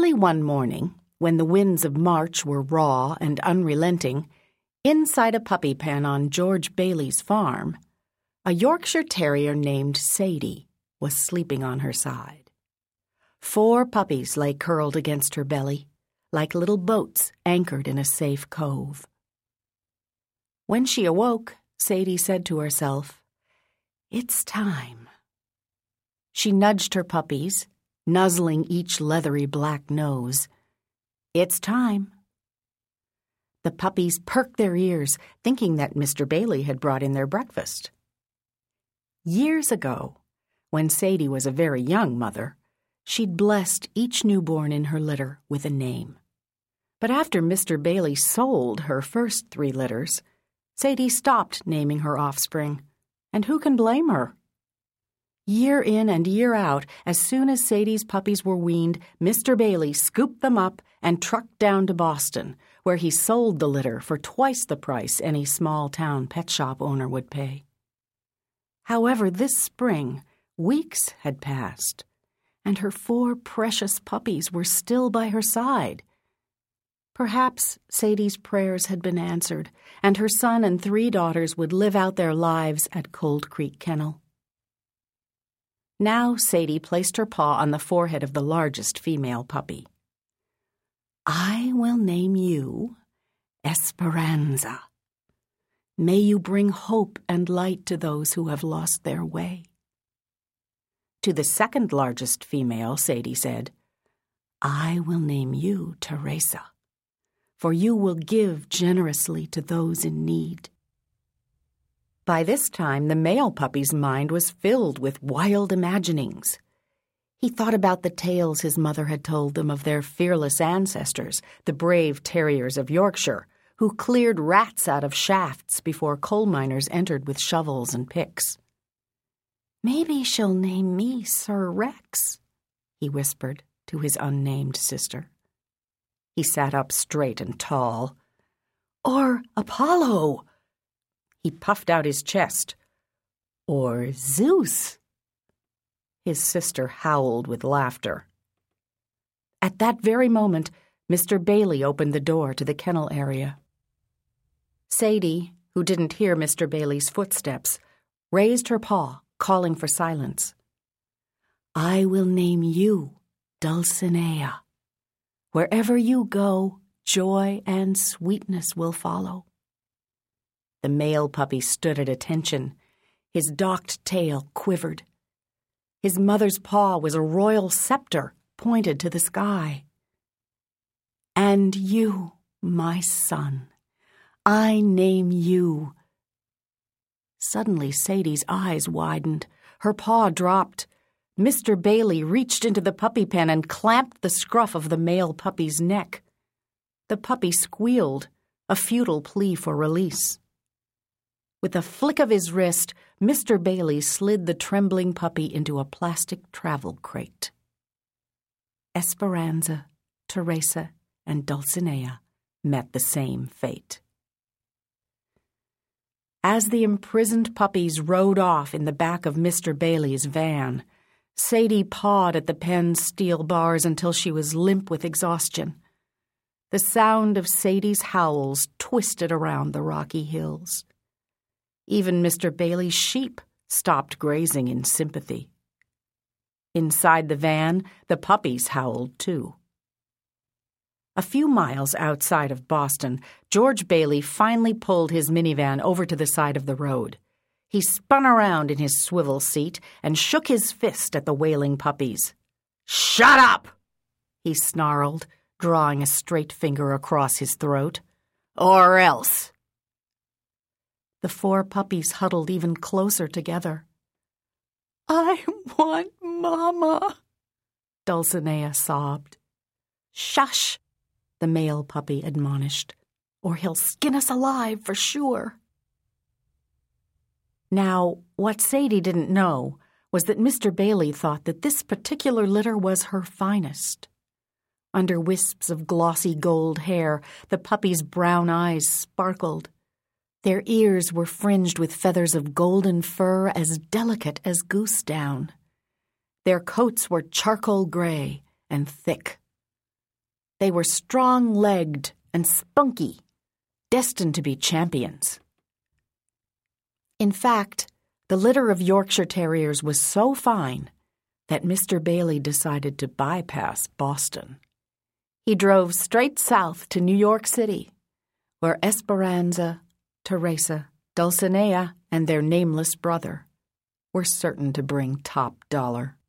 Early one morning, when the winds of March were raw and unrelenting, inside a puppy pen on George Bailey's farm, a Yorkshire Terrier named Sadie was sleeping on her side. 4 puppies lay curled against her belly, like little boats anchored in a safe cove. When she awoke, Sadie said to herself, "It's time." She nudged her puppies, nuzzling each leathery black nose. "It's time." The puppies perked their ears, thinking that Mr. Bailey had brought in their breakfast. Years ago, when Sadie was a very young mother, she'd blessed each newborn in her litter with a name. But after Mr. Bailey sold her first 3 litters, Sadie stopped naming her offspring, and who can blame her? Year in and year out, as soon as Sadie's puppies were weaned, Mr. Bailey scooped them up and trucked down to Boston, where he sold the litter for twice the price any small-town pet shop owner would pay. However, this spring, weeks had passed, and her 4 precious puppies were still by her side. Perhaps Sadie's prayers had been answered, and her son and 3 daughters would live out their lives at Cold Creek Kennel. Now Sadie placed her paw on the forehead of the largest female puppy. "I will name you Esperanza. May you bring hope and light to those who have lost their way." To the second largest female, Sadie said, "I will name you Teresa, for you will give generously to those in need." By this time, the male puppy's mind was filled with wild imaginings. He thought about the tales his mother had told them of their fearless ancestors, the brave terriers of Yorkshire, who cleared rats out of shafts before coal miners entered with shovels and picks. "Maybe she'll name me Sir Rex," he whispered to his unnamed sister. He sat up straight and tall. "Or Apollo." He puffed out his chest. "Or Zeus." His sister howled with laughter. At that very moment, Mr. Bailey opened the door to the kennel area. Sadie, who didn't hear Mr. Bailey's footsteps, raised her paw, calling for silence. "I will name you Dulcinea. Wherever you go, joy and sweetness will follow." The male puppy stood at attention. His docked tail quivered. His mother's paw was a royal scepter pointed to the sky. "And you, my son, I name you." Suddenly, Sadie's eyes widened. Her paw dropped. Mr. Bailey reached into the puppy pen and clamped the scruff of the male puppy's neck. The puppy squealed, a futile plea for release. With a flick of his wrist, Mr. Bailey slid the trembling puppy into a plastic travel crate. Esperanza, Teresa, and Dulcinea met the same fate. As the imprisoned puppies rode off in the back of Mr. Bailey's van, Sadie pawed at the pen's steel bars until she was limp with exhaustion. The sound of Sadie's howls twisted around the rocky hills. Even Mr. Bailey's sheep stopped grazing in sympathy. Inside the van, the puppies howled too. A few miles outside of Boston, George Bailey finally pulled his minivan over to the side of the road. He spun around in his swivel seat and shook his fist at the wailing puppies. "Shut up!" he snarled, drawing a straight finger across his throat. "Or else!" The 4 puppies huddled even closer together. "I want Mama," Dulcinea sobbed. "Shush," the male puppy admonished, "or he'll skin us alive for sure." Now, what Sadie didn't know was that Mr. Bailey thought that this particular litter was her finest. Under wisps of glossy gold hair, the puppy's brown eyes sparkled. Their ears were fringed with feathers of golden fur as delicate as goose down. Their coats were charcoal gray and thick. They were strong-legged and spunky, destined to be champions. In fact, the litter of Yorkshire Terriers was so fine that Mr. Bailey decided to bypass Boston. He drove straight south to New York City, where Esperanza, Teresa, Dulcinea, and their nameless brother were certain to bring top dollar.